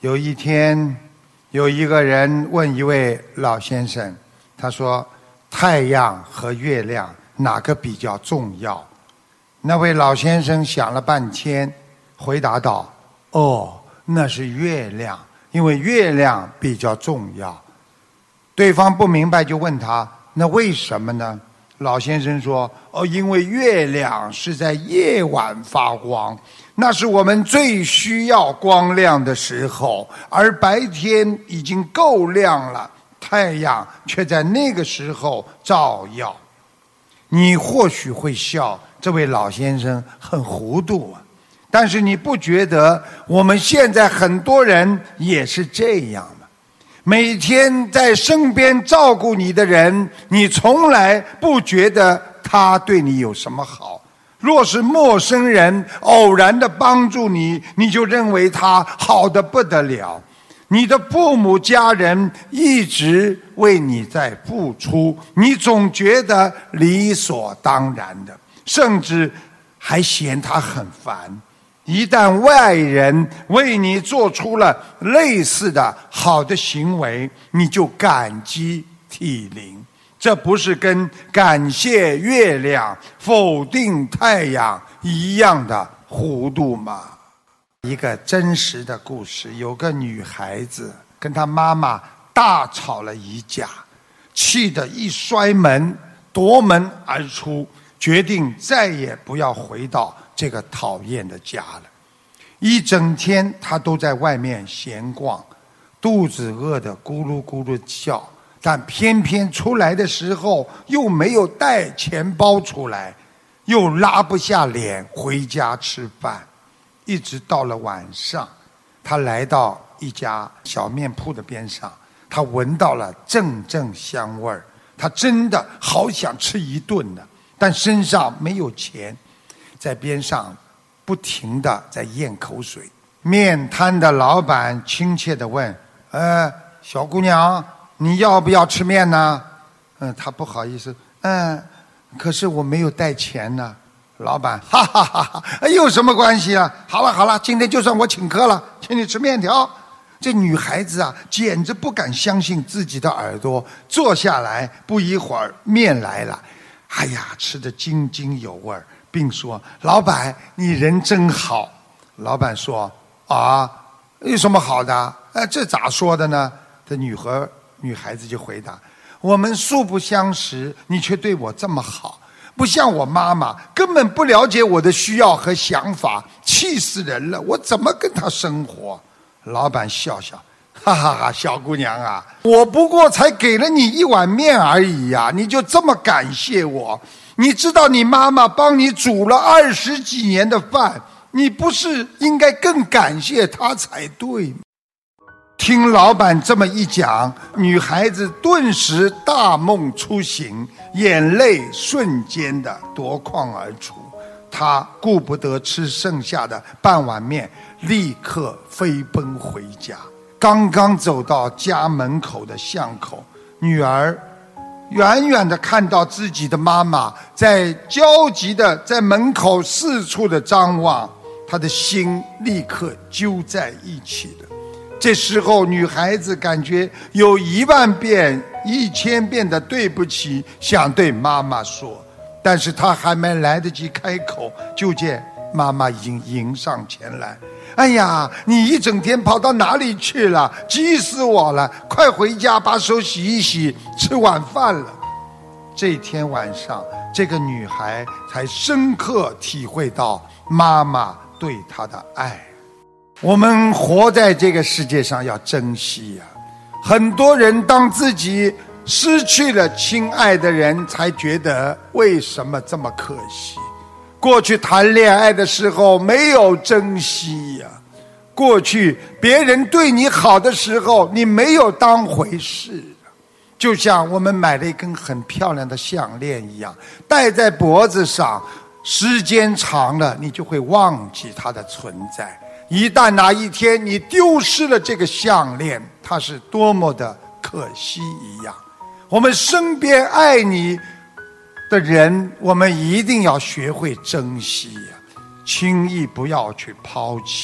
有一天，有一个人问一位老先生，他说：“太阳和月亮哪个比较重要？”那位老先生想了半天，回答道：“哦，那是月亮，因为月亮比较重要。”对方不明白，就问他：“那为什么呢？”老先生说：“哦，因为月亮是在夜晚发光，那是我们最需要光亮的时候，而白天已经够亮了，太阳却在那个时候照耀。”你或许会笑，这位老先生很糊涂啊，但是你不觉得我们现在很多人也是这样吗？每天在身边照顾你的人，你从来不觉得他对你有什么好。若是陌生人偶然的帮助你，你就认为他好得不得了。你的父母家人一直为你在付出，你总觉得理所当然的，甚至还嫌他很烦。一旦外人为你做出了类似的好的行为，你就感激涕零。这不是跟感谢月亮、否定太阳一样的糊涂吗？一个真实的故事，有个女孩子跟她妈妈大吵了一架，气得一摔门，夺门而出，决定再也不要回到这个讨厌的家了。一整天她都在外面闲逛，肚子饿得咕噜咕噜叫，但偏偏出来的时候又没有带钱包出来，又拉不下脸回家吃饭。一直到了晚上，她来到一家小面铺的边上，她闻到了阵阵香味儿，她真的好想吃一顿呢，但身上没有钱，在边上不停地在咽口水。面摊的老板亲切地问：“小姑娘，你要不要吃面呢？”她不好意思：“可是我没有带钱呢。”老板哈哈哈哈，有什么关系啊？好了好了，今天就算我请客了，请你吃面条。这女孩子啊，简直不敢相信自己的耳朵。坐下来，不一会儿面来了，哎呀，吃得津津有味，并说：“老板，你人真好。”老板说：“啊，有什么好的？这咋说的呢？”这女孩子就回答：“我们素不相识，你却对我这么好。不像我妈妈，根本不了解我的需要和想法，气死人了！我怎么跟她生活？”老板笑笑：“哈哈哈，小姑娘啊，我不过才给了你一碗面而已呀，你就这么感谢我？你知道你妈妈帮你煮了20几年的饭，你不是应该更感谢她才对吗？”听老板这么一讲，女孩子顿时大梦初醒，眼泪瞬间的夺眶而出。她顾不得吃剩下的半碗面，立刻飞奔回家。刚刚走到家门口的巷口，女儿远远地看到自己的妈妈在焦急地在门口四处的张望，她的心立刻揪在一起了。这时候女孩子感觉有10000遍1000遍的对不起想对妈妈说，但是她还没来得及开口，就见妈妈已经迎上前来：“哎呀，你一整天跑到哪里去了？急死我了，快回家把手洗一洗，吃晚饭了。”这天晚上，这个女孩才深刻体会到妈妈对她的爱。我们活在这个世界上要珍惜呀。很多人当自己失去了亲爱的人，才觉得为什么这么可惜。过去谈恋爱的时候没有珍惜呀，过去别人对你好的时候你没有当回事。就像我们买了一根很漂亮的项链一样，戴在脖子上，时间长了你就会忘记它的存在。一旦哪一天你丢失了这个项链，它是多么的可惜一样。我们身边爱你的人，我们一定要学会珍惜呀，轻易不要去抛弃。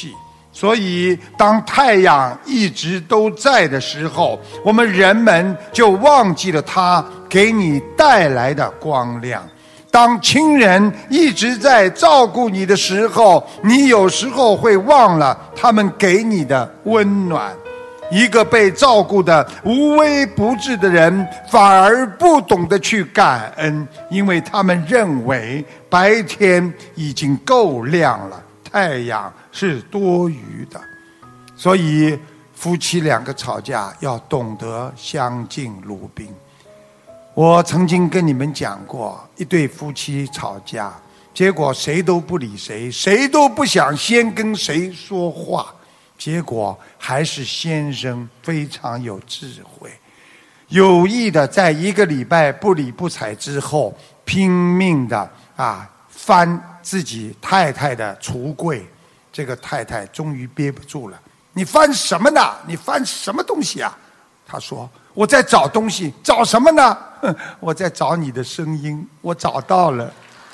所以当太阳一直都在的时候，我们人们就忘记了它给你带来的光亮。当亲人一直在照顾你的时候，你有时候会忘了他们给你的温暖。一个被照顾的无微不至的人，反而不懂得去感恩，因为他们认为白天已经够亮了，太阳是多余的。所以夫妻两个吵架要懂得相敬如宾。我曾经跟你们讲过，一对夫妻吵架，结果谁都不理谁，谁都不想先跟谁说话，结果还是先生非常有智慧，有意的在1个礼拜不理不睬之后，拼命的翻自己太太的橱柜。这个太太终于憋不住了，你翻什么呢？你翻什么东西啊？他说，我在找东西。找什么呢？我在找你的声音，我找到了。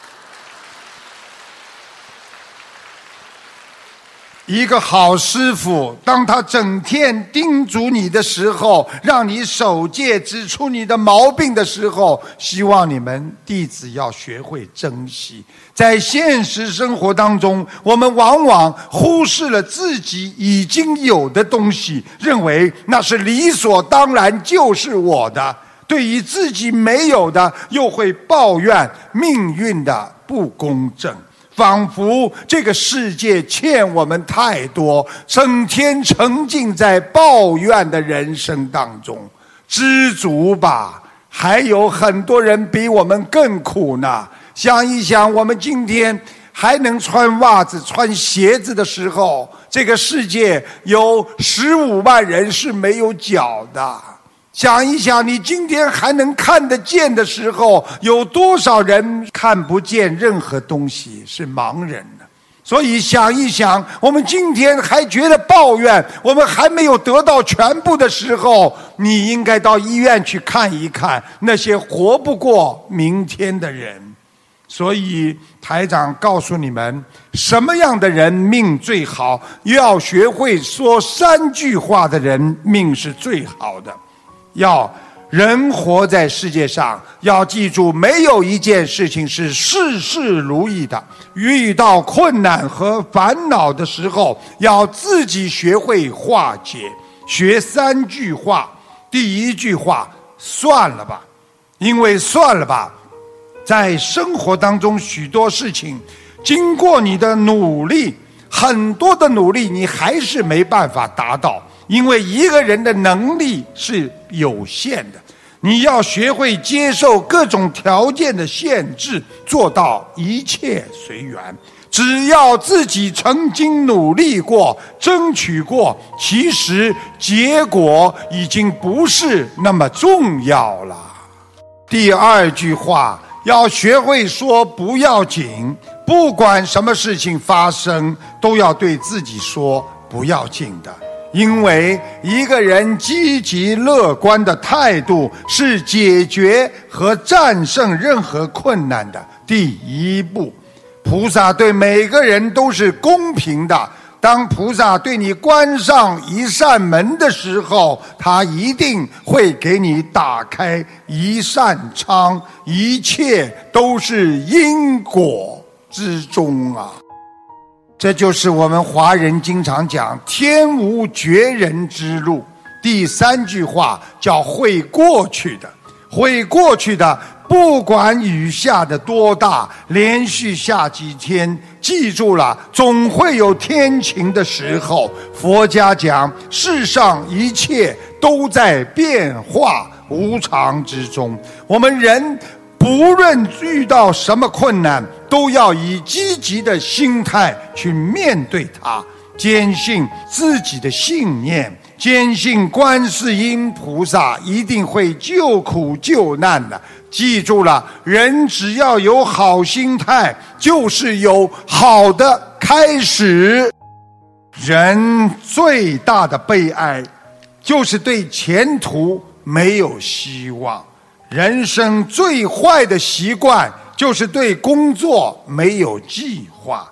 一个好师傅，当他整天叮嘱你的时候，让你守戒，指出你的毛病的时候，希望你们弟子要学会珍惜。在现实生活当中，我们往往忽视了自己已经有的东西，认为那是理所当然，就是我的。对于自己没有的，又会抱怨命运的不公正。仿佛这个世界欠我们太多，整天沉浸在抱怨的人生当中。知足吧，还有很多人比我们更苦呢。想一想，我们今天还能穿袜子穿鞋子的时候，这个世界有15万人是没有脚的。想一想，你今天还能看得见的时候，有多少人看不见任何东西，是盲人呢？所以想一想，我们今天还觉得抱怨，我们还没有得到全部的时候，你应该到医院去看一看那些活不过明天的人。所以台长告诉你们，什么样的人命最好？要学会说3句话的人命是最好的。要人活在世界上，要记住，没有一件事情是事事如意的。遇到困难和烦恼的时候，要自己学会化解。学3句话。第1句话，算了吧。因为算了吧，在生活当中许多事情，经过你的努力，很多的努力，你还是没办法达到。因为一个人的能力是有限的，你要学会接受各种条件的限制，做到一切随缘。只要自己曾经努力过，争取过，其实结果已经不是那么重要了。第2句话，要学会说不要紧，不管什么事情发生，都要对自己说不要紧的。因为一个人积极乐观的态度是解决和战胜任何困难的第1步。菩萨对每个人都是公平的，当菩萨对你关上一扇门的时候，他一定会给你打开一扇窗，一切都是因果之中啊。这就是我们华人经常讲天无绝人之路。第3句话叫会过去的。会过去的，不管雨下的多大，连续下几天，记住了，总会有天晴的时候。佛家讲，世上一切都在变化无常之中。我们人不论遇到什么困难，都要以积极的心态去面对它，坚信自己的信念，坚信观世音菩萨一定会救苦救难的。记住了，人只要有好心态，就是有好的开始。人最大的悲哀，就是对前途没有希望。人生最坏的习惯，就是对工作没有计划。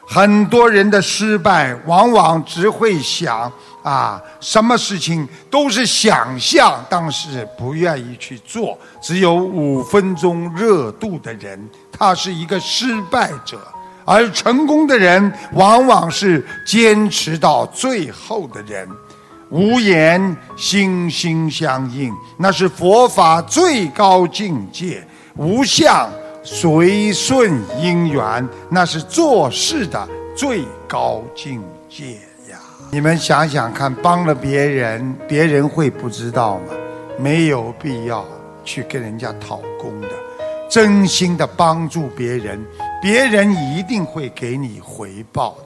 很多人的失败往往只会想什么事情都是想象，但是不愿意去做。只有5分钟热度的人，他是一个失败者，而成功的人往往是坚持到最后的人。无言心心相印，那是佛法最高境界。无相随顺因缘，那是做事的最高境界呀。你们想想看，帮了别人，别人会不知道吗？没有必要去跟人家讨功的。真心的帮助别人，别人一定会给你回报的。